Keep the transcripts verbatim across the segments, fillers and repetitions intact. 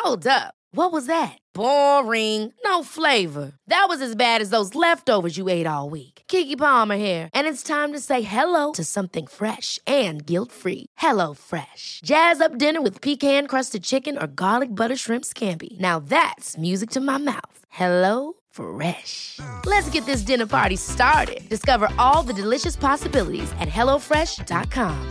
Hold up. What was that? Boring. No flavor. That was as bad as those leftovers you ate all week. Keke Palmer here, and it's time to say hello to something fresh and guilt-free. Hello Fresh. Jazz up dinner with pecan-crusted chicken or garlic butter shrimp scampi. Now that's music to my mouth. Hello Fresh. Let's get this dinner party started. Discover all the delicious possibilities at hello fresh dot com.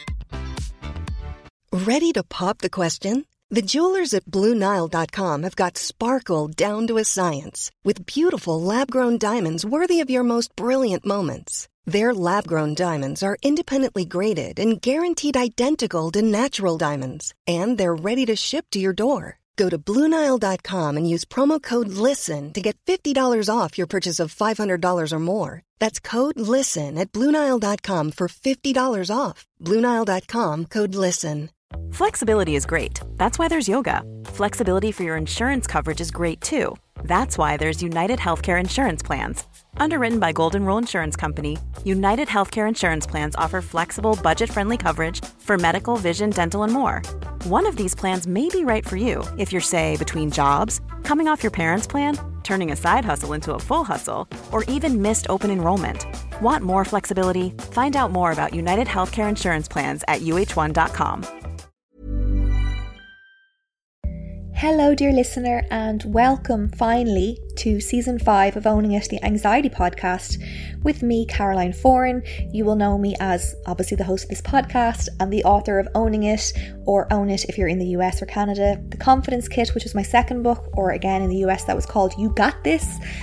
Ready to pop the question? The jewelers at Blue Nile dot com have got sparkle down to a science with beautiful lab-grown diamonds worthy of your most brilliant moments. Their lab-grown diamonds are independently graded and guaranteed identical to natural diamonds, and they're ready to ship to your door. Go to Blue Nile dot com and use promo code LISTEN to get fifty dollars off your purchase of five hundred dollars or more. That's code LISTEN at Blue Nile dot com for fifty dollars off. Blue Nile dot com, code LISTEN. Flexibility is great. That's why there's yoga. Flexibility for your insurance coverage is great too. That's why there's United Healthcare Insurance Plans. Underwritten by Golden Rule Insurance Company, United Healthcare Insurance Plans offer flexible, budget-friendly coverage for medical, vision, dental, and more. One of these plans may be right for you if you're, say, between jobs, coming off your parents' plan, turning a side hustle into a full hustle, or even missed open enrollment. Want more flexibility? Find out more about United Healthcare Insurance Plans at U H one dot com. Hello, dear listener, and welcome finally to season five of Owning It, the Anxiety Podcast, with me, Caroline Foran. You will know me as obviously the host of this podcast and the author of Owning It, or Own It if you're in the U S or Canada, The Confidence Kit, which was my second book, or again in the U S that was called You Got This.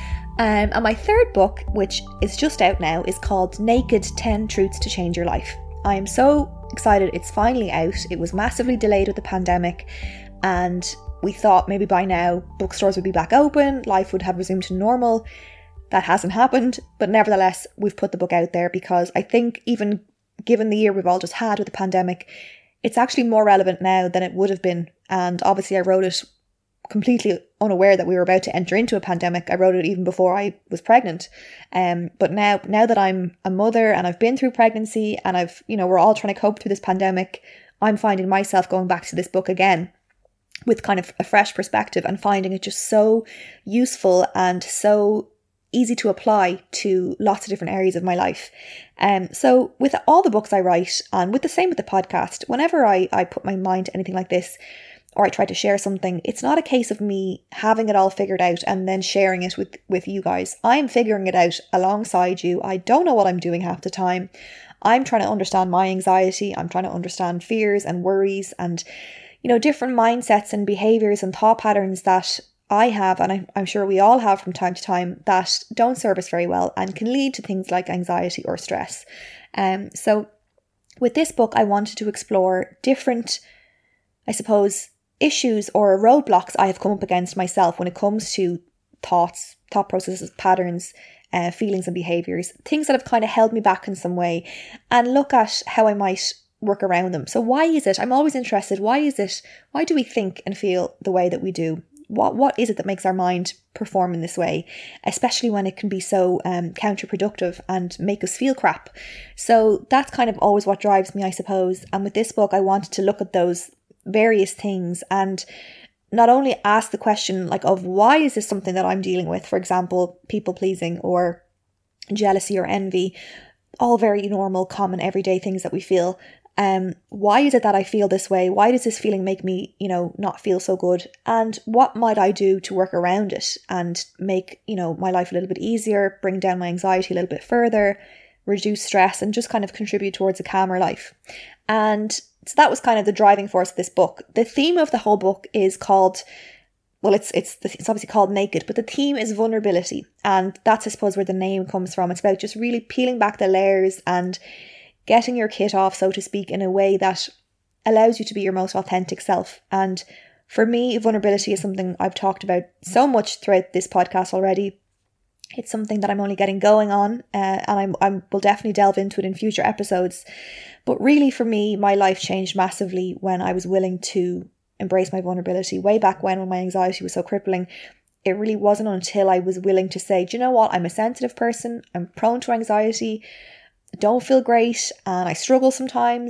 Um, and my third book, which is just out now, is called Naked ten Truths to Change Your Life. I am so excited it's finally out. It was massively delayed with the pandemic, and we thought maybe by now bookstores would be back open, life would have resumed to normal. That hasn't happened, but nevertheless, we've put the book out there because I think even given the year we've all just had with the pandemic, it's actually more relevant now than it would have been. And obviously I wrote it completely unaware that we were about to enter into a pandemic. I wrote it even before I was pregnant. Um, but now, now that I'm a mother and I've been through pregnancy and I've, you know, we're all trying to cope through this pandemic, I'm finding myself going back to this book again with kind of a fresh perspective and finding it just so useful and so easy to apply to lots of different areas of my life. Um, so with all the books I write, and with the same with the podcast, whenever I, I put my mind to anything like this, or I try to share something, it's not a case of me having it all figured out and then sharing it with, with you guys. I'm figuring it out alongside you. I don't know what I'm doing half the time. I'm trying to understand my anxiety. I'm trying to understand fears and worries and, you know, different mindsets and behaviours and thought patterns that I have, and I, I'm sure we all have from time to time, that don't serve us very well and can lead to things like anxiety or stress. Um, so with this book, I wanted to explore different, I suppose, issues or roadblocks I have come up against myself when it comes to thoughts, thought processes, patterns, uh, feelings and behaviours, things that have kind of held me back in some way, and look at how I might work around them. So why is it, I'm always interested, why is it, why do we think and feel the way that we do? What What is it that makes our mind perform in this way, especially when it can be so um, counterproductive and make us feel crap? So that's kind of always what drives me, I suppose. And with this book, I wanted to look at those various things and not only ask the question like of why is this something that I'm dealing with, for example, people pleasing or jealousy or envy, all very normal, common, everyday things that we feel. Um, why is it that I feel this way? Why does this feeling make me, you know, not feel so good? And what might I do to work around it and make, you know, my life a little bit easier, bring down my anxiety a little bit further, reduce stress, and just kind of contribute towards a calmer life? And so that was kind of the driving force of this book. The theme of the whole book is called, well, it's it's it's obviously called Naked, but the theme is vulnerability. And that's, I suppose, where the name comes from. It's about just really peeling back the layers and getting your kit off, so to speak, in a way that allows you to be your most authentic self. And for me, vulnerability is something I've talked about so much throughout this podcast already. It's something that I'm only getting going on, uh, and I'm I will definitely delve into it in future episodes. But really, for me, my life changed massively when I was willing to embrace my vulnerability. Way back when, when my anxiety was so crippling, it really wasn't until I was willing to say, do you know what? I'm a sensitive person. I'm prone to anxiety. Don't feel great and I struggle sometimes,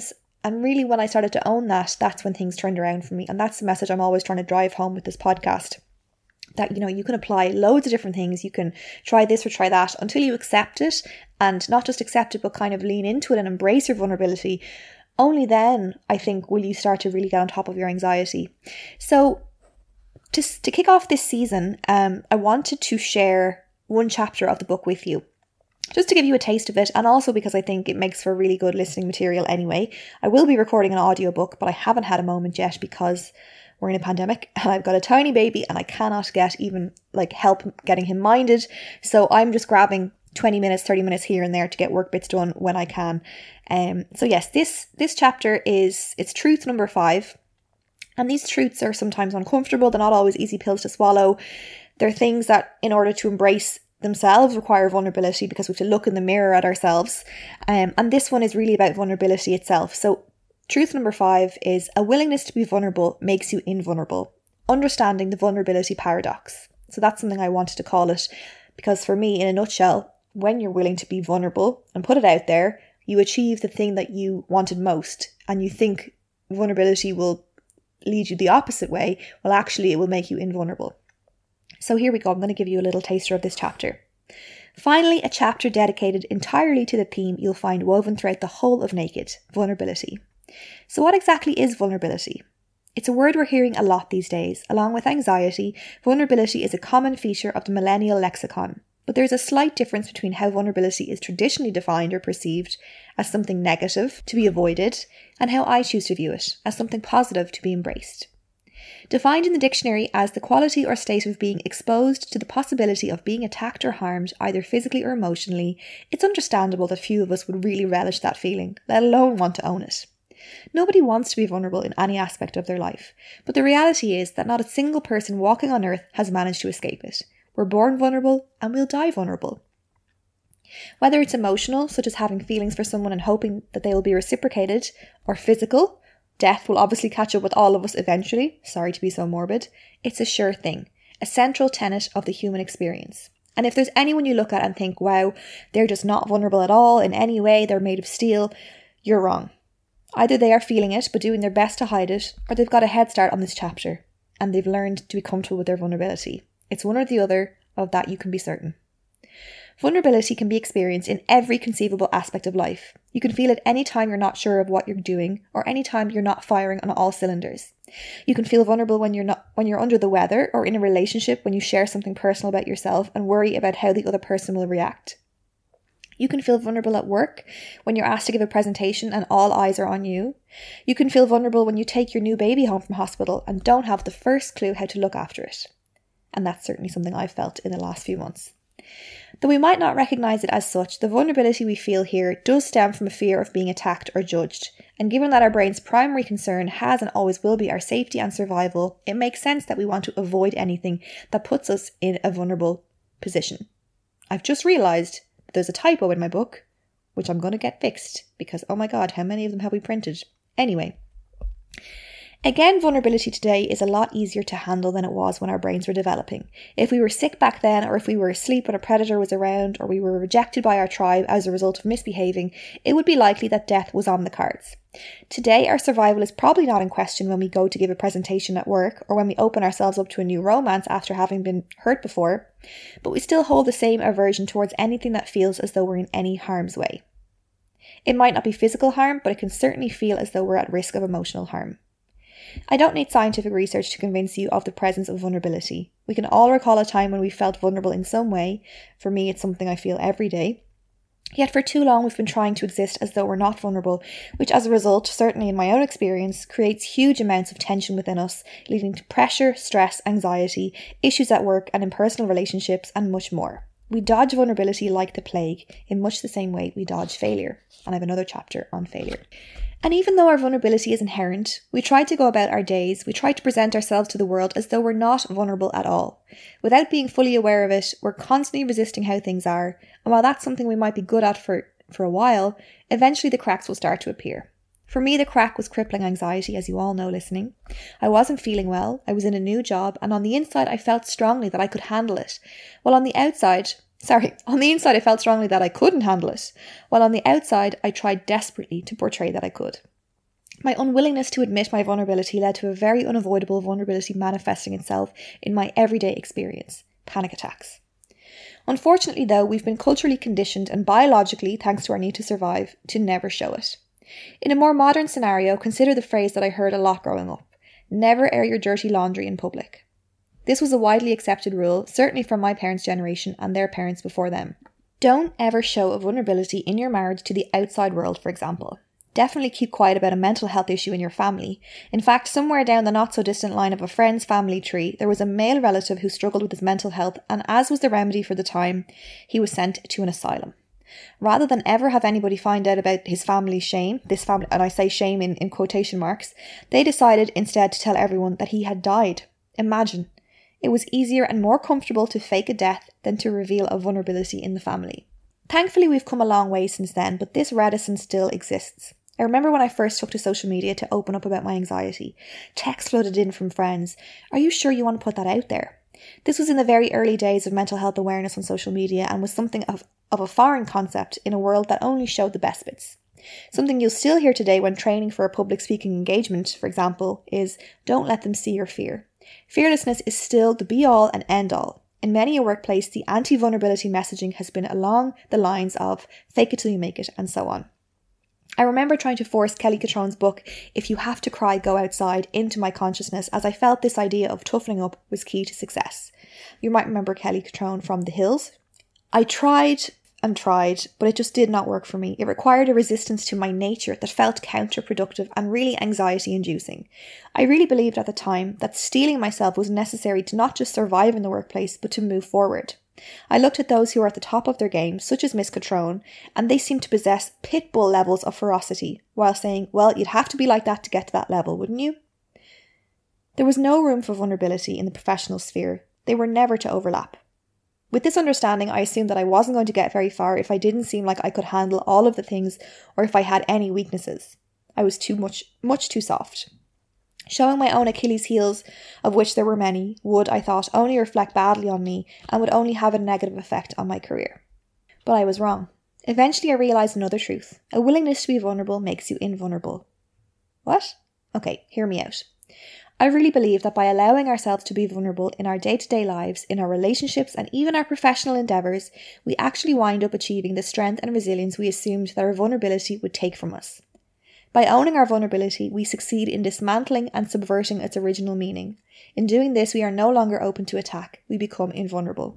And really, when I started to own that, that's when things turned around for me. And that's the message I'm always trying to drive home with this podcast. That, you know, you can apply loads of different things. You can try this or try that until you accept it, and not just accept it, but kind of lean into it and embrace your vulnerability. Only then, I think, will you start to really get on top of your anxiety. So to, to kick off this season, um, I wanted to share one chapter of the book with you, just to give you a taste of it, and also because I think it makes for really good listening material anyway. I will be recording an audiobook, but I haven't had a moment yet because we're in a pandemic and I've got a tiny baby and I cannot get even like help getting him minded. So I'm just grabbing twenty minutes, thirty minutes here and there to get work bits done when I can. Um, so yes, this, this chapter is, it's truth number five. And these truths are sometimes uncomfortable. They're not always easy pills to swallow. They're things that, in order to embrace themselves, require vulnerability, because we have to look in the mirror at ourselves. Um, and this one is really about vulnerability itself. So truth number five is: a willingness to be vulnerable makes you invulnerable. Understanding the vulnerability paradox. So that's something I wanted to call it, because for me, in a nutshell, when you're willing to be vulnerable and put it out there, you achieve the thing that you wanted most, and you think vulnerability will lead you the opposite way. Well, actually, it will make you invulnerable. So here we go. I'm going to give you a little taster of this chapter. Finally, a chapter dedicated entirely to the theme you'll find woven throughout the whole of Naked: vulnerability. So what exactly is vulnerability? It's a word we're hearing a lot these days. Along with anxiety, vulnerability is a common feature of the millennial lexicon. But there's a slight difference between how vulnerability is traditionally defined or perceived as something negative to be avoided, and how I choose to view it as something positive to be embraced. Defined in the dictionary as the quality or state of being exposed to the possibility of being attacked or harmed, either physically or emotionally, it's understandable that few of us would really relish that feeling, let alone want to own it. Nobody wants to be vulnerable in any aspect of their life, but the reality is that not a single person walking on earth has managed to escape it. We're born vulnerable and we'll die vulnerable. Whether it's emotional, such as having feelings for someone and hoping that they will be reciprocated, or physical, death will obviously catch up with all of us eventually, sorry to be so morbid, it's a sure thing, a central tenet of the human experience. And if there's anyone you look at and think, wow, they're just not vulnerable at all in any way, they're made of steel, you're wrong. Either they are feeling it but doing their best to hide it, or they've got a head start on this chapter and they've learned to be comfortable with their vulnerability. It's one or the other, of that you can be certain. Vulnerability can be experienced in every conceivable aspect of life. You can feel it any time you're not sure of what you're doing, or any time you're not firing on all cylinders. You can feel vulnerable when you're not when you're under the weather, or in a relationship when you share something personal about yourself and worry about how the other person will react. You can feel vulnerable at work when you're asked to give a presentation and all eyes are on you. You can feel vulnerable when you take your new baby home from hospital and don't have the first clue how to look after it. And that's certainly something I've felt in the last few months. Though we might not recognise it as such, the vulnerability we feel here does stem from a fear of being attacked or judged. And given that our brain's primary concern has and always will be our safety and survival, it makes sense that we want to avoid anything that puts us in a vulnerable position. I've just realised that there's a typo in my book, which I'm going to get fixed, because oh my god, how many of them have we printed? Anyway. Again, vulnerability today is a lot easier to handle than it was when our brains were developing. If we were sick back then, or if we were asleep when a predator was around, or we were rejected by our tribe as a result of misbehaving, it would be likely that death was on the cards. Today, our survival is probably not in question when we go to give a presentation at work, or when we open ourselves up to a new romance after having been hurt before, but we still hold the same aversion towards anything that feels as though we're in any harm's way. It might not be physical harm, but it can certainly feel as though we're at risk of emotional harm. I don't need scientific research to convince you of the presence of vulnerability. We can all recall a time when we felt vulnerable in some way. For me, it's something I feel every day. Yet for too long we've been trying to exist as though we're not vulnerable, which as a result, certainly in my own experience, creates huge amounts of tension within us, leading to pressure, stress, anxiety, issues at work and in personal relationships, and much more. We dodge vulnerability like the plague, in much the same way we dodge failure. And I have another chapter on failure. And even though our vulnerability is inherent, we try to go about our days, we try to present ourselves to the world as though we're not vulnerable at all. Without being fully aware of it, we're constantly resisting how things are, and while that's something we might be good at for, for a while, eventually the cracks will start to appear. For me, the crack was crippling anxiety, as you all know listening. I wasn't feeling well, I was in a new job, and on the inside I felt strongly that I could handle it, while on the outside... Sorry, on the inside I felt strongly that I couldn't handle it, while on the outside I tried desperately to portray that I could. My unwillingness to admit my vulnerability led to a very unavoidable vulnerability manifesting itself in my everyday experience: panic attacks. Unfortunately, though, we've been culturally conditioned and biologically, thanks to our need to survive, to never show it. In a more modern scenario, consider the phrase that I heard a lot growing up: never air your dirty laundry in public. This was a widely accepted rule, certainly from my parents' generation and their parents before them. Don't ever show a vulnerability in your marriage to the outside world, for example. Definitely keep quiet about a mental health issue in your family. In fact, somewhere down the not-so-distant line of a friend's family tree, there was a male relative who struggled with his mental health, and as was the remedy for the time, he was sent to an asylum. Rather than ever have anybody find out about his family's shame, this family, and I say shame in, in quotation marks, they decided instead to tell everyone that he had died. Imagine. It was easier and more comfortable to fake a death than to reveal a vulnerability in the family. Thankfully, we've come a long way since then, but this reticence still exists. I remember when I first took to social media to open up about my anxiety. Texts flooded in from friends. Are you sure you want to put that out there? This was in the very early days of mental health awareness on social media and was something of, of a foreign concept in a world that only showed the best bits. Something you'll still hear today when training for a public speaking engagement, for example, is don't let them see your fear. Fearlessness is still the be-all and end-all. In many a workplace, the anti-vulnerability messaging has been along the lines of fake it till you make it and so on. I remember trying to force Kelly Catrone's book, If You Have to Cry, Go Outside, into my consciousness as I felt this idea of toughening up was key to success. You might remember Kelly Catrone from The Hills. I tried and tried, but it just did not work for me. It required a resistance to my nature that felt counterproductive and really anxiety-inducing. I really believed at the time that steeling myself was necessary to not just survive in the workplace, but to move forward. I looked at those who are at the top of their game, such as Miss Catrone, and they seemed to possess pit bull levels of ferocity, while saying, well, you'd have to be like that to get to that level, wouldn't you? There was no room for vulnerability in the professional sphere. They were never to overlap. With this understanding, I assumed that I wasn't going to get very far if I didn't seem like I could handle all of the things or if I had any weaknesses. I was too much, much too soft. Showing my own Achilles heels, of which there were many, would, I thought, only reflect badly on me and would only have a negative effect on my career. But I was wrong. Eventually I realised another truth. A willingness to be vulnerable makes you invulnerable. What? Okay, hear me out. I really believe that by allowing ourselves to be vulnerable in our day-to-day lives, in our relationships and even our professional endeavours, we actually wind up achieving the strength and resilience we assumed that our vulnerability would take from us. By owning our vulnerability, we succeed in dismantling and subverting its original meaning. In doing this, we are no longer open to attack. We become invulnerable.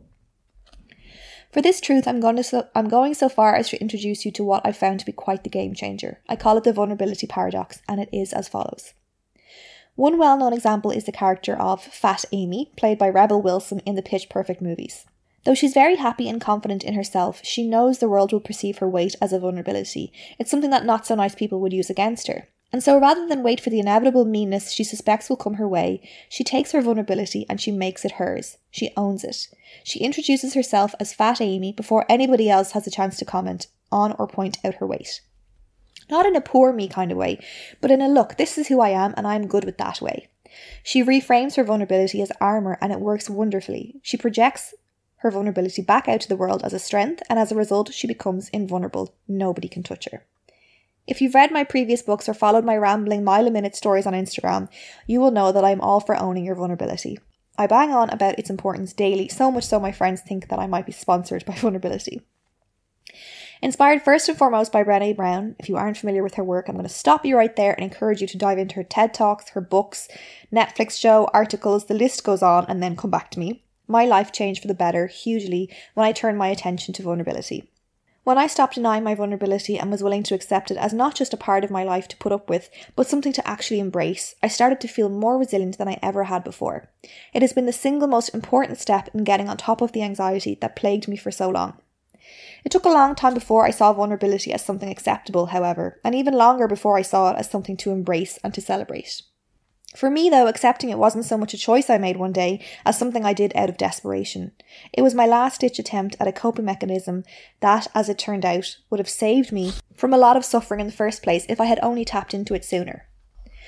For this truth, I'm going, to so, I'm going so far as to introduce you to what I found to be quite the game changer. I call it the vulnerability paradox, and it is as follows. One well-known example is the character of Fat Amy, played by Rebel Wilson in the Pitch Perfect movies. Though she's very happy and confident in herself, she knows the world will perceive her weight as a vulnerability. It's something that not so nice people would use against her. And so rather than wait for the inevitable meanness she suspects will come her way, she takes her vulnerability and she makes it hers. She owns it. She introduces herself as Fat Amy before anybody else has a chance to comment on or point out her weight. Not in a poor me kind of way, but in a look, this is who I am and I'm good with that way. She reframes her vulnerability as armour and it works wonderfully. She projects her vulnerability back out to the world as a strength, and as a result, she becomes invulnerable. Nobody can touch her. If you've read my previous books or followed my rambling mile-a-minute stories on Instagram, you will know that I'm all for owning your vulnerability. I bang on about its importance daily, so much so my friends think that I might be sponsored by vulnerability. Inspired first and foremost by Brené Brown, if you aren't familiar with her work, I'm going to stop you right there and encourage you to dive into her TED Talks, her books, Netflix show, articles, the list goes on, and then come back to me. My life changed for the better hugely when I turned my attention to vulnerability. When I stopped denying my vulnerability and was willing to accept it as not just a part of my life to put up with, but something to actually embrace, I started to feel more resilient than I ever had before. It has been the single most important step in getting on top of the anxiety that plagued me for so long. It took a long time before I saw vulnerability as something acceptable, however, and even longer before I saw it as something to embrace and to celebrate. For me, though, accepting it wasn't so much a choice I made one day as something I did out of desperation. It was my last-ditch attempt at a coping mechanism that, as it turned out, would have saved me from a lot of suffering in the first place if I had only tapped into it sooner.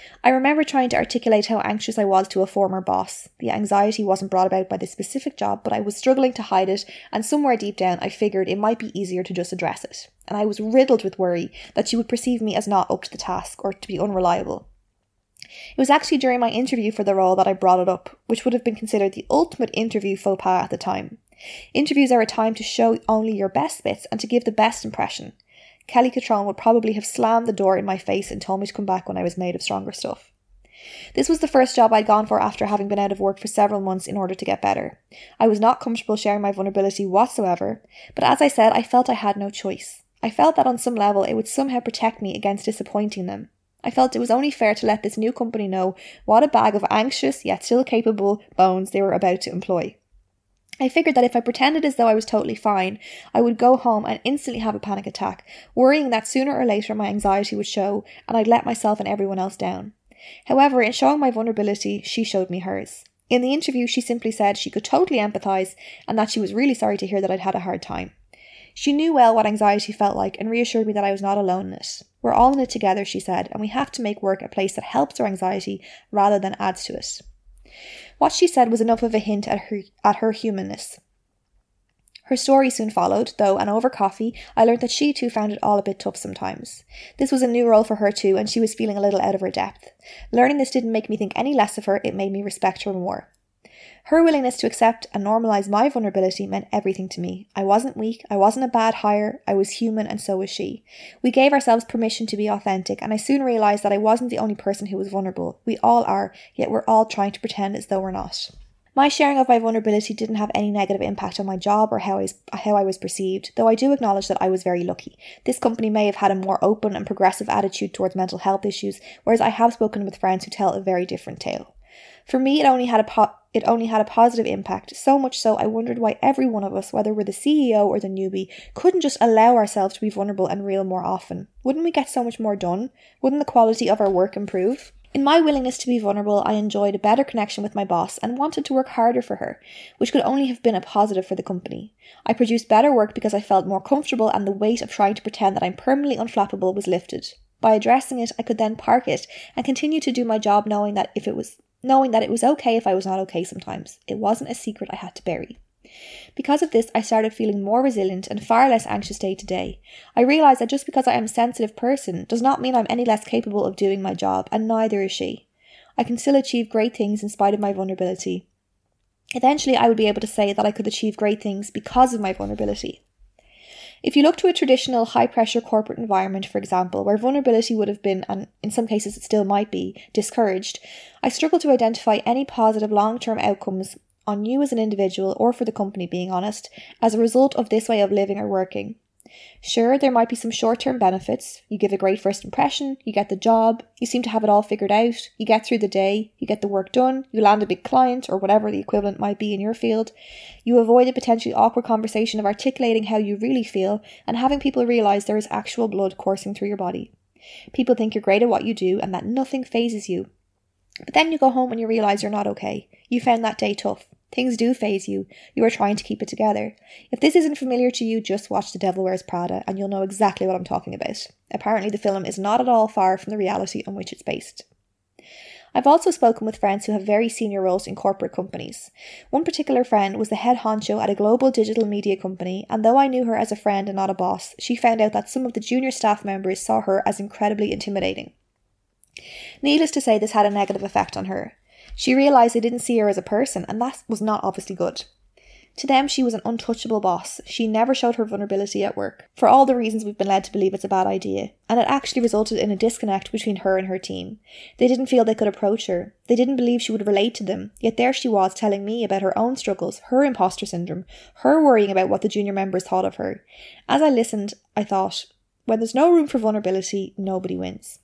I remember trying to articulate how anxious I was to a former boss. The anxiety wasn't brought about by the specific job, but I was struggling to hide it, and somewhere deep down I figured it might be easier to just address it. And I was riddled with worry that she would perceive me as not up to the task or to be unreliable. It was actually during my interview for the role that I brought it up, which would have been considered the ultimate interview faux pas at the time. Interviews are a time to show only your best bits and to give the best impression. Kelly Cutrone would probably have slammed the door in my face and told me to come back when I was made of stronger stuff. This was the first job I'd gone for after having been out of work for several months in order to get better. I was not comfortable sharing my vulnerability whatsoever, but as I said, I felt I had no choice. I felt that on some level it would somehow protect me against disappointing them. I felt it was only fair to let this new company know what a bag of anxious yet still capable bones they were about to employ. I figured that if I pretended as though I was totally fine, I would go home and instantly have a panic attack, worrying that sooner or later my anxiety would show and I'd let myself and everyone else down. However, in showing my vulnerability, she showed me hers. In the interview, she simply said she could totally empathise and that she was really sorry to hear that I'd had a hard time. She knew well what anxiety felt like and reassured me that I was not alone in it. We're all in it together, she said, and we have to make work a place that helps our anxiety rather than adds to it. What she said was enough of a hint at her at her humanness. Her story soon followed, though, and over coffee, I learned that she too found it all a bit tough sometimes. This was a new role for her too, and she was feeling a little out of her depth. Learning this didn't make me think any less of her, it made me respect her more. Her willingness to accept and normalise my vulnerability meant everything to me. I wasn't weak, I wasn't a bad hire, I was human and so was she. We gave ourselves permission to be authentic, and I soon realised that I wasn't the only person who was vulnerable. We all are, yet we're all trying to pretend as though we're not. My sharing of my vulnerability didn't have any negative impact on my job or how I was, how I was perceived, though I do acknowledge that I was very lucky. This company may have had a more open and progressive attitude towards mental health issues, whereas I have spoken with friends who tell a very different tale. For me, it only had a po- it only had a positive impact, so much so I wondered why every one of us, whether we're the C E O or the newbie, couldn't just allow ourselves to be vulnerable and real more often. Wouldn't we get so much more done? Wouldn't the quality of our work improve? In my willingness to be vulnerable, I enjoyed a better connection with my boss and wanted to work harder for her, which could only have been a positive for the company. I produced better work because I felt more comfortable and the weight of trying to pretend that I'm permanently unflappable was lifted. By addressing it, I could then park it and continue to do my job knowing that if it was knowing that it was okay if I was not okay sometimes. It wasn't a secret I had to bury. Because of this, I started feeling more resilient and far less anxious day to day. I realised that just because I am a sensitive person does not mean I'm any less capable of doing my job, and neither is she. I can still achieve great things in spite of my vulnerability. Eventually, I would be able to say that I could achieve great things because of my vulnerability. If you look to a traditional high-pressure corporate environment, for example, where vulnerability would have been, and in some cases it still might be, discouraged, I struggle to identify any positive long-term outcomes on you as an individual, or for the company, being honest, as a result of this way of living or working. Sure, there might be some short-term benefits. You give a great first impression, you get the job, you seem to have it all figured out, you get through the day, you get the work done, you land a big client or whatever the equivalent might be in your field. You avoid a potentially awkward conversation of articulating how you really feel and having people realise there is actual blood coursing through your body. People think you're great at what you do and that nothing phases you. But then you go home and you realise you're not okay. You found that day tough. Things do faze you. You are trying to keep it together. If this isn't familiar to you, just watch The Devil Wears Prada and you'll know exactly what I'm talking about. Apparently the film is not at all far from the reality on which it's based. I've also spoken with friends who have very senior roles in corporate companies. One particular friend was the head honcho at a global digital media company, and though I knew her as a friend and not a boss, she found out that some of the junior staff members saw her as incredibly intimidating. Needless to say, this had a negative effect on her. She realised they didn't see her as a person, and that was not obviously good. To them, she was an untouchable boss. She never showed her vulnerability at work, for all the reasons we've been led to believe it's a bad idea, and it actually resulted in a disconnect between her and her team. They didn't feel they could approach her. They didn't believe she would relate to them, yet there she was telling me about her own struggles, her imposter syndrome, her worrying about what the junior members thought of her. As I listened, I thought, when there's no room for vulnerability, nobody wins.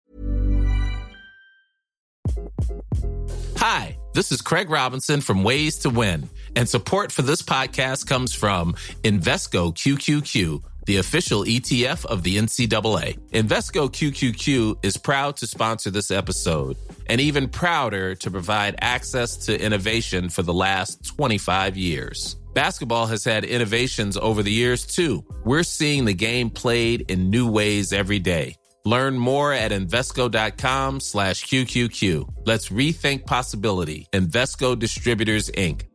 Hi, this is Craig Robinson from Ways to Win, and support for this podcast comes from Invesco Q Q Q, the official E T F of the N C double A. Invesco Q Q Q is proud to sponsor this episode, and even prouder to provide access to innovation for the last twenty-five years. Basketball has had innovations over the years, too. We're seeing the game played in new ways every day. Learn more at Invesco.com slash QQQ. Let's rethink possibility. Invesco Distributors, Incorporated.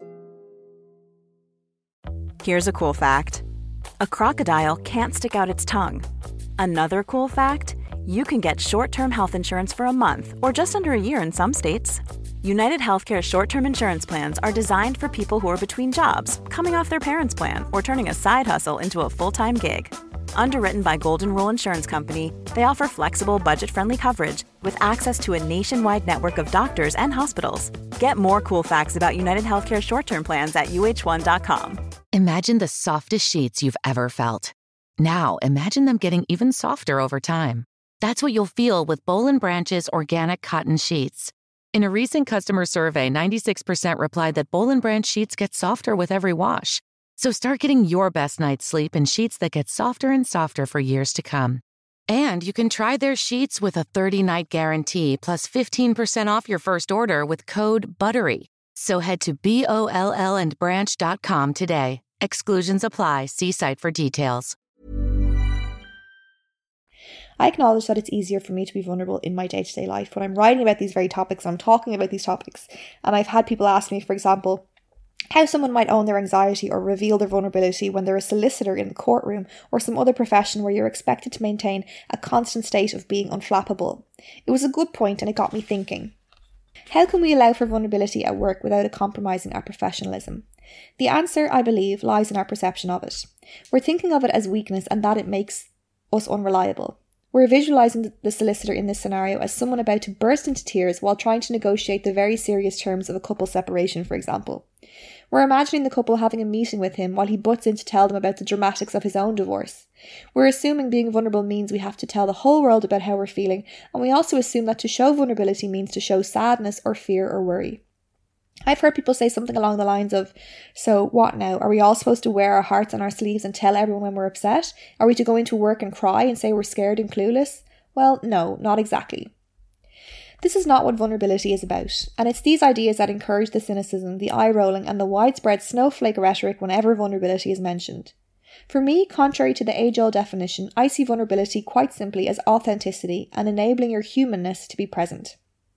Here's a cool fact. A crocodile can't stick out its tongue. Another cool fact, you can get short-term health insurance for a month or just under a year in some states. United Healthcare short-term insurance plans are designed for people who are between jobs, coming off their parents' plan, or turning a side hustle into a full-time gig. Underwritten by Golden Rule Insurance Company, they offer flexible, budget-friendly coverage with access to a nationwide network of doctors and hospitals. Get more cool facts about United Healthcare short-term plans at U H one dot com. Imagine the softest sheets you've ever felt. Now, imagine them getting even softer over time. That's what you'll feel with Boll and Branch's organic cotton sheets. In a recent customer survey, ninety-six percent replied that Boll and Branch sheets get softer with every wash. So start getting your best night's sleep in sheets that get softer and softer for years to come. And you can try their sheets with a thirty-night guarantee plus fifteen percent off your first order with code BUTTERY. So head to B O L L and branch dot com today. Exclusions apply. See site for details. I acknowledge that it's easier for me to be vulnerable in my day-to-day life when I'm writing about these very topics, I'm talking about these topics, and I've had people ask me, for example, how someone might own their anxiety or reveal their vulnerability when they're a solicitor in the courtroom or some other profession where you're expected to maintain a constant state of being unflappable. It was a good point and it got me thinking. How can we allow for vulnerability at work without it compromising our professionalism? The answer, I believe, lies in our perception of it. We're thinking of it as weakness and that it makes us unreliable. We're visualising the solicitor in this scenario as someone about to burst into tears while trying to negotiate the very serious terms of a couple separation, for example. We're imagining the couple having a meeting with him while he butts in to tell them about the dramatics of his own divorce. We're assuming being vulnerable means we have to tell the whole world about how we're feeling, and we also assume that to show vulnerability means to show sadness or fear or worry. I've heard people say something along the lines of, so what now? Are we all supposed to wear our hearts on our sleeves and tell everyone when we're upset? Are we to go into work and cry and say we're scared and clueless? Well, no, not exactly. This is not what vulnerability is about, and it's these ideas that encourage the cynicism, the eye-rolling, and the widespread snowflake rhetoric whenever vulnerability is mentioned. For me, contrary to the age-old definition, I see vulnerability quite simply as authenticity and enabling your humanness to be present.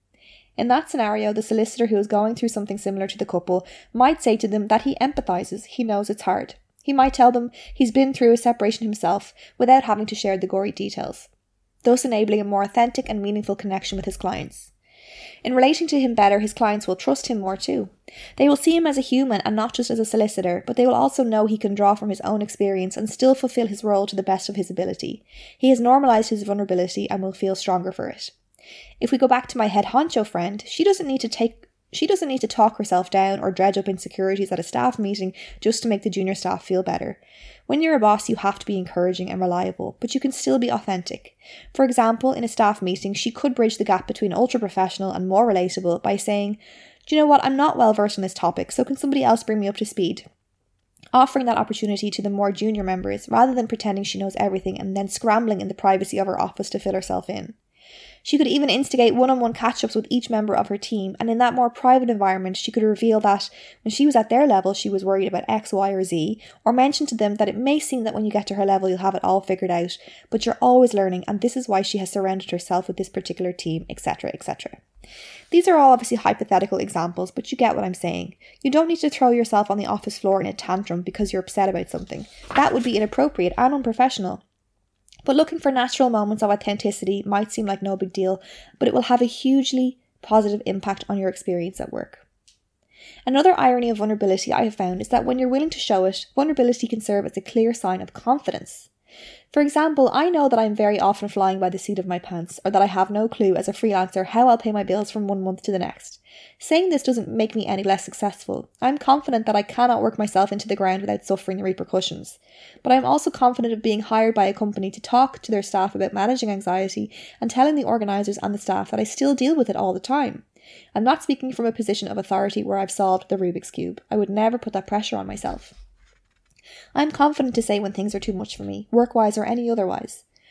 In that scenario, the solicitor who is going through something similar to the couple might say to them that he empathises, he knows it's hard. He might tell them he's been through a separation himself without having to share the gory details, thus enabling a more authentic and meaningful connection with his clients. In relating to him better, his clients will trust him more too. They will see him as a human and not just as a solicitor, but they will also know he can draw from his own experience and still fulfil his role to the best of his ability. He has normalised his vulnerability and will feel stronger for it. If we go back to my head honcho friend, she doesn't need to take she doesn't need to talk herself down or dredge up insecurities at a staff meeting just to make the junior staff feel better. When you're a boss, you have to be encouraging and reliable, but you can still be authentic. For example, in a staff meeting, she could bridge the gap between ultra-professional and more relatable by saying, do you know what, I'm not well versed on this topic, so can somebody else bring me up to speed? Offering that opportunity to the more junior members rather than pretending she knows everything and then scrambling in the privacy of her office to fill herself in. She could even instigate one-on-one catch-ups with each member of her team, and in that more private environment she could reveal that when she was at their level she was worried about X, Y or Z, or mention to them that it may seem that when you get to her level you'll have it all figured out, but you're always learning and this is why she has surrounded herself with this particular team, et cetera, et cetera. These are all obviously hypothetical examples, but you get what I'm saying. You don't need to throw yourself on the office floor in a tantrum because you're upset about something. That would be inappropriate and unprofessional. But looking for natural moments of authenticity might seem like no big deal, but it will have a hugely positive impact on your experience at work. Another irony of vulnerability I have found is that when you're willing to show it, vulnerability can serve as a clear sign of confidence. For example, I know that I'm very often flying by the seat of my pants, or that I have no clue as a freelancer how I'll pay my bills from one month to the next. Saying this doesn't make me any less successful. I'm confident that I cannot work myself into the ground without suffering the repercussions. But I'm also confident of being hired by a company to talk to their staff about managing anxiety and telling the organisers and the staff that I still deal with it all the time. I'm not speaking from a position of authority where I've solved the Rubik's Cube. I would never put that pressure on myself. I'm confident to say when things are too much for me, work-wise or any otherwise.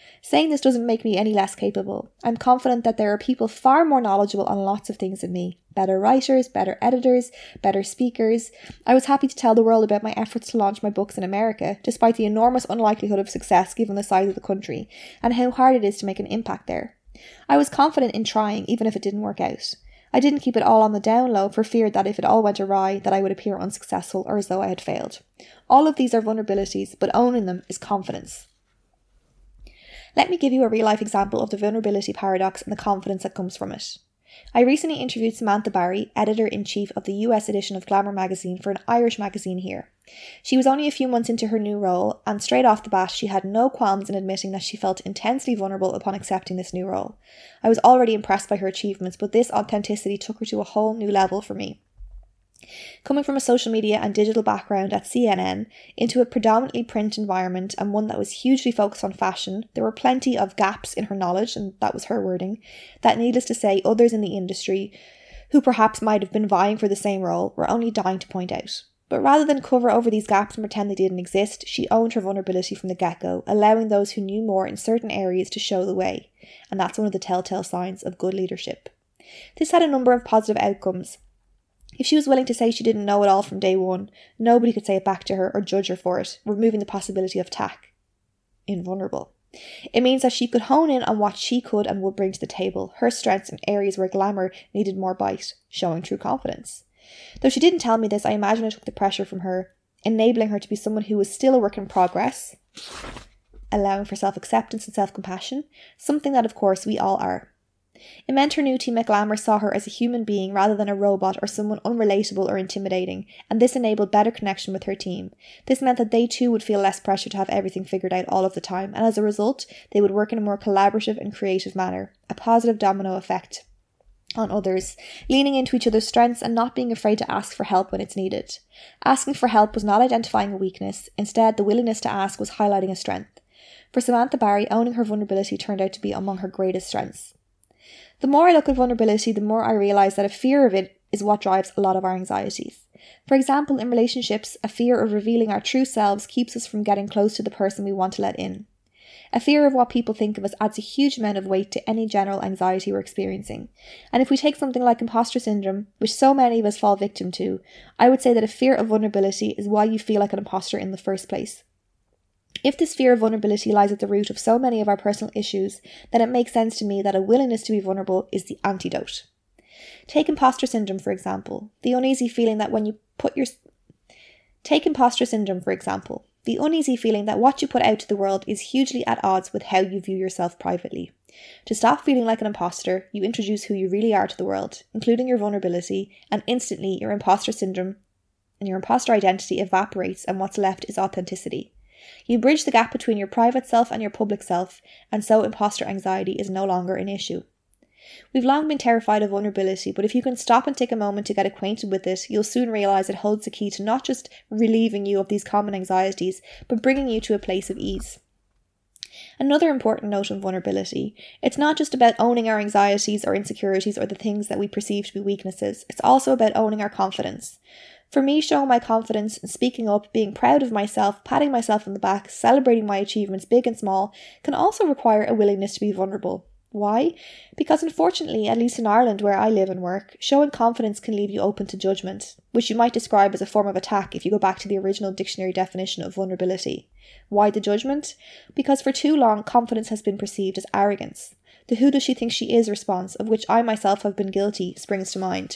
Saying this doesn't make me any less capable. I'm confident that there are people far more knowledgeable on lots of things than me. Better writers, better editors, better speakers. I was happy to tell the world about my efforts to launch my books in America, despite the enormous unlikelihood of success given the size of the country, and how hard it is to make an impact there. I was confident in trying, even if it didn't work out. I didn't keep it all on the down low for fear that if it all went awry, that I would appear unsuccessful or as though I had failed. All of these are vulnerabilities, but owning them is confidence. Let me give you a real-life example of the vulnerability paradox and the confidence that comes from it. I recently interviewed Samantha Barry, editor-in-chief of the U S edition of Glamour magazine, for an Irish magazine here. She was only a few months into her new role, and straight off the bat she had no qualms in admitting that she felt intensely vulnerable upon accepting this new role. I was already impressed by her achievements, but this authenticity took her to a whole new level for me. Coming from a social media and digital background at C N N into a predominantly print environment and one that was hugely focused on fashion, there were plenty of gaps in her knowledge, and that was her wording, that needless to say others in the industry, who perhaps might have been vying for the same role, were only dying to point out. But rather than cover over these gaps and pretend they didn't exist, she owned her vulnerability from the get-go, allowing those who knew more in certain areas to show the way, and that's one of the telltale signs of good leadership. This had a number of positive outcomes. If she was willing to say she didn't know it all from day one, nobody could say it back to her or judge her for it, removing the possibility of tack. Invulnerable. It means that she could hone in on what she could and would bring to the table, her strengths in areas where glamour needed more bite, showing true confidence. Though she didn't tell me this, I imagine it took the pressure from her, enabling her to be someone who was still a work in progress, allowing for self-acceptance and self-compassion, something that of course we all are. It meant her new team at Glamour saw her as a human being rather than a robot or someone unrelatable or intimidating, and this enabled better connection with her team. This meant that they too would feel less pressure to have everything figured out all of the time, and as a result, they would work in a more collaborative and creative manner, a positive domino effect on others, leaning into each other's strengths and not being afraid to ask for help when it's needed. Asking for help was not identifying a weakness, instead the willingness to ask was highlighting a strength. For Samantha Barry, owning her vulnerability turned out to be among her greatest strengths. The more I look at vulnerability, the more I realise that a fear of it is what drives a lot of our anxieties. For example, in relationships, a fear of revealing our true selves keeps us from getting close to the person we want to let in. A fear of what people think of us adds a huge amount of weight to any general anxiety we're experiencing. And if we take something like imposter syndrome, which so many of us fall victim to, I would say that a fear of vulnerability is why you feel like an imposter in the first place. If this fear of vulnerability lies at the root of so many of our personal issues, then it makes sense to me that a willingness to be vulnerable is the antidote. Take imposter syndrome, for example. The uneasy feeling that when you put your... Take imposter syndrome, for example. The uneasy feeling that what you put out to the world is hugely at odds with how you view yourself privately. To stop feeling like an imposter, you introduce who you really are to the world, including your vulnerability, and instantly your imposter syndrome and your imposter identity evaporates, and what's left is authenticity. You bridge the gap between your private self and your public self, and so imposter anxiety is no longer an issue. We've long been terrified of vulnerability, but if you can stop and take a moment to get acquainted with it, you'll soon realise it holds the key to not just relieving you of these common anxieties, but bringing you to a place of ease. Another important note on vulnerability: it's not just about owning our anxieties or insecurities or the things that we perceive to be weaknesses, it's also about owning our confidence. For me, showing my confidence and speaking up, being proud of myself, patting myself on the back, celebrating my achievements big and small, can also require a willingness to be vulnerable. Why? Because unfortunately, at least in Ireland where I live and work, showing confidence can leave you open to judgment, which you might describe as a form of attack if you go back to the original dictionary definition of vulnerability. Why the judgment? Because for too long, confidence has been perceived as arrogance. The "who does she think she is" response, of which I myself have been guilty, springs to mind.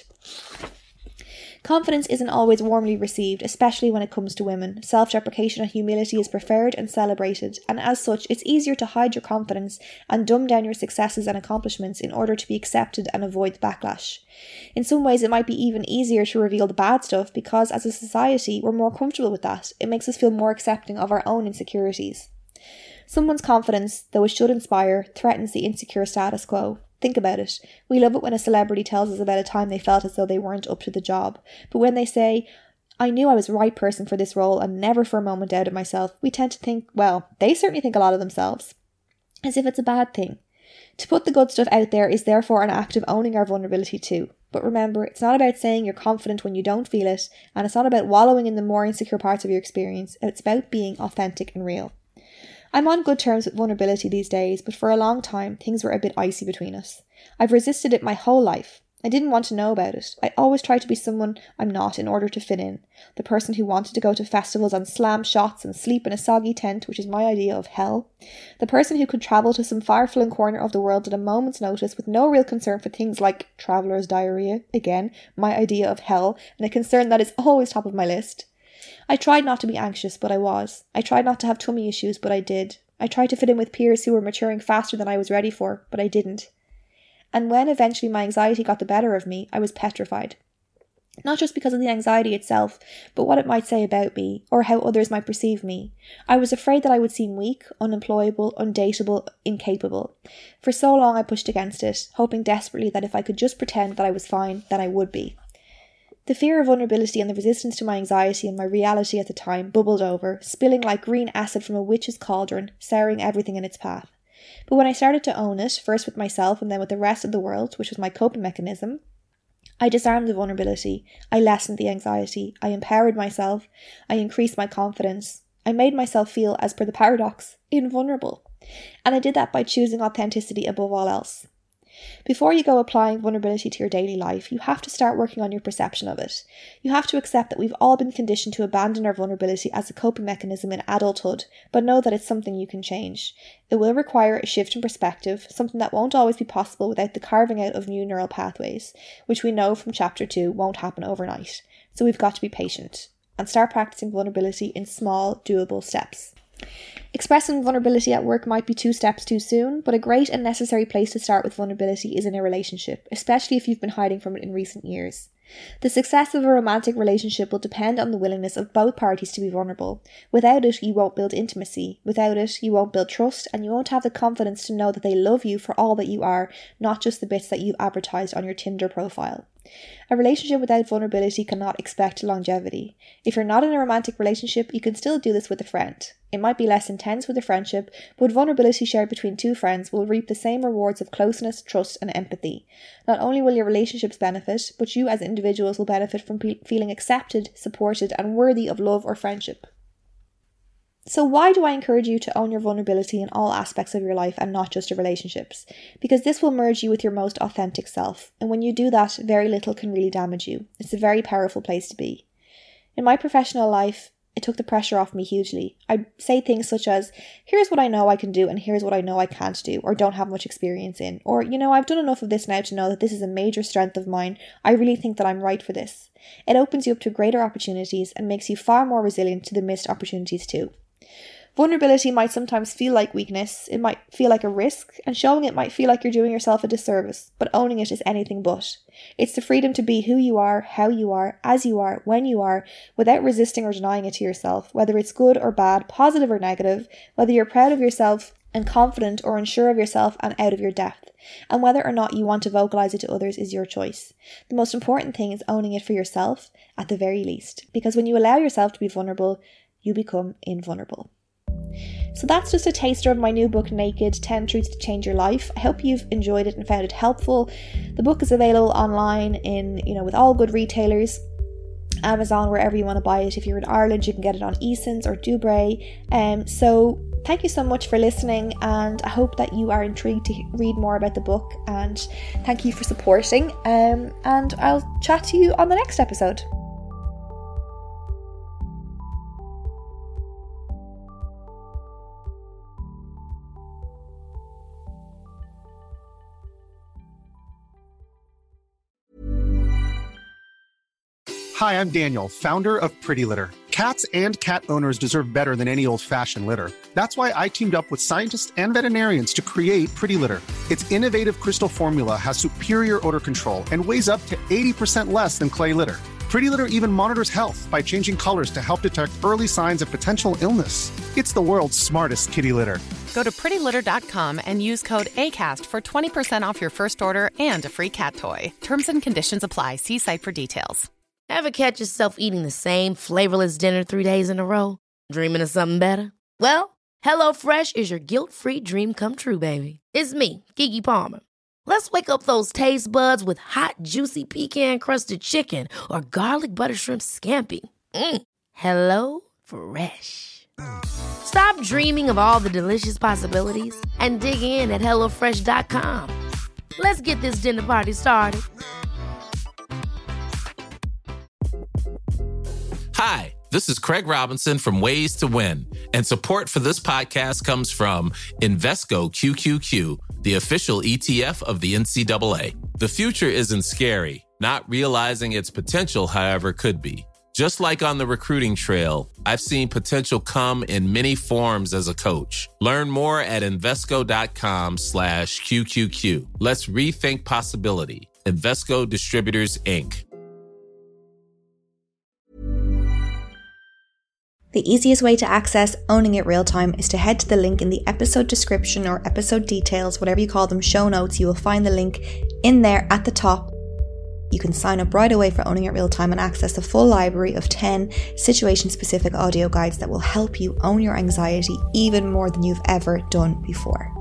Confidence isn't always warmly received, especially when it comes to women. Self-deprecation and humility is preferred and celebrated, and as such, it's easier to hide your confidence and dumb down your successes and accomplishments in order to be accepted and avoid backlash. In some ways, it might be even easier to reveal the bad stuff because, as a society, we're more comfortable with that. It makes us feel more accepting of our own insecurities. Someone's confidence, though it should inspire, threatens the insecure status quo. Think about it. We love it when a celebrity tells us about a time they felt as though they weren't up to the job. But when they say, "I knew I was the right person for this role and never for a moment doubted myself," we tend to think, well, they certainly think a lot of themselves. As if it's a bad thing. To put the good stuff out there is therefore an act of owning our vulnerability too. But remember, it's not about saying you're confident when you don't feel it, and it's not about wallowing in the more insecure parts of your experience. It's about being authentic and real. I'm on good terms with vulnerability these days, but for a long time, things were a bit icy between us. I've resisted it my whole life. I didn't want to know about it. I always tried to be someone I'm not in order to fit in. The person who wanted to go to festivals and slam shots and sleep in a soggy tent, which is my idea of hell. The person who could travel to some far-flung corner of the world at a moment's notice with no real concern for things like traveller's diarrhea, again, my idea of hell, and a concern that is always top of my list. I tried not to be anxious, but I was. I tried not to have tummy issues, but I did. I tried to fit in with peers who were maturing faster than I was ready for, but I didn't. And when eventually my anxiety got the better of me, I was petrified. Not just because of the anxiety itself, but what it might say about me, or how others might perceive me. I was afraid that I would seem weak, unemployable, undateable, incapable. For so long I pushed against it, hoping desperately that if I could just pretend that I was fine, then I would be. The fear of vulnerability and the resistance to my anxiety and my reality at the time bubbled over, spilling like green acid from a witch's cauldron, souring everything in its path. But when I started to own it, first with myself and then with the rest of the world, which was my coping mechanism, I disarmed the vulnerability, I lessened the anxiety, I empowered myself, I increased my confidence, I made myself feel, as per the paradox, invulnerable. And I did that by choosing authenticity above all else. Before you go applying vulnerability to your daily life, you have to start working on your perception of it. You have to accept that we've all been conditioned to abandon our vulnerability as a coping mechanism in adulthood, but know that it's something you can change. It will require a shift in perspective, something that won't always be possible without the carving out of new neural pathways, which we know from chapter two won't happen overnight. So we've got to be patient and start practicing vulnerability in small, doable steps. Expressing vulnerability at work might be two steps too soon, but a great and necessary place to start with vulnerability is in a relationship, especially if you've been hiding from it in recent years. The success of a romantic relationship will depend on the willingness of both parties to be vulnerable. Without it, you won't build intimacy. Without it, you won't build trust, and you won't have the confidence to know that they love you for all that you are, not just the bits that you've advertised on your Tinder profile. A relationship without vulnerability cannot expect longevity. If you're not in a romantic relationship, you can still do this with a friend. It might be less intense with a friendship, but vulnerability shared between two friends will reap the same rewards of closeness, trust, and empathy. Not only will your relationships benefit, but you as individuals will benefit from pe- feeling accepted, supported, and worthy of love or friendship. So why do I encourage you to own your vulnerability in all aspects of your life and not just your relationships? Because this will merge you with your most authentic self. And when you do that, very little can really damage you. It's a very powerful place to be. In my professional life, it took the pressure off me hugely. I'd say things such as, here's what I know I can do and here's what I know I can't do or don't have much experience in. Or, you know, I've done enough of this now to know that this is a major strength of mine. I really think that I'm right for this. It opens you up to greater opportunities and makes you far more resilient to the missed opportunities too. Vulnerability might sometimes feel like weakness, it might feel like a risk, and showing it might feel like you're doing yourself a disservice, but owning it is anything but. It's the freedom to be who you are, how you are, as you are, when you are, without resisting or denying it to yourself, whether it's good or bad, positive or negative, whether you're proud of yourself and confident or unsure of yourself and out of your depth, and whether or not you want to vocalize it to others is your choice. The most important thing is owning it for yourself, at the very least, because when you allow yourself to be vulnerable, you become invulnerable. So that's just a taster of my new book, Naked, ten Truths to Change Your Life. I hope you've enjoyed it and found it helpful. The book is available online in, you know, with all good retailers, Amazon, wherever you want to buy it. If you're in Ireland, you can get it on Easons or Dubray. Um, so thank you so much for listening, and I hope that you are intrigued to read more about the book, and thank you for supporting. Um, and I'll chat to you on the next episode. Hi, I'm Daniel, founder of Pretty Litter. Cats and cat owners deserve better than any old-fashioned litter. That's why I teamed up with scientists and veterinarians to create Pretty Litter. Its innovative crystal formula has superior odor control and weighs up to eighty percent less than clay litter. Pretty Litter even monitors health by changing colors to help detect early signs of potential illness. It's the world's smartest kitty litter. Go to pretty litter dot com and use code ACAST for twenty percent off your first order and a free cat toy. Terms and conditions apply. See site for details. Ever catch yourself eating the same flavorless dinner three days in a row? Dreaming of something better? Well, HelloFresh is your guilt-free dream come true, baby. It's me, Keke Palmer. Let's wake up those taste buds with hot, juicy pecan-crusted chicken or garlic butter shrimp scampi. Mm. Hello Fresh. Stop dreaming of all the delicious possibilities and dig in at hello fresh dot com. Let's get this dinner party started. Hi, this is Craig Robinson from Ways to Win, and support for this podcast comes from Invesco Q Q Q, the official E T F of the N C double A. The future isn't scary. Not realizing its potential, however, could be. Just like on the recruiting trail, I've seen potential come in many forms as a coach. Learn more at Invesco.com slash QQQ. Let's rethink possibility. Invesco Distributors, Incorporated. The easiest way to access Owning It Real Time is to head to the link in the episode description or episode details, whatever you call them, show notes. You will find the link in there at the top. You can sign up right away for Owning It Real Time and access a full library of ten situation-specific audio guides that will help you own your anxiety even more than you've ever done before.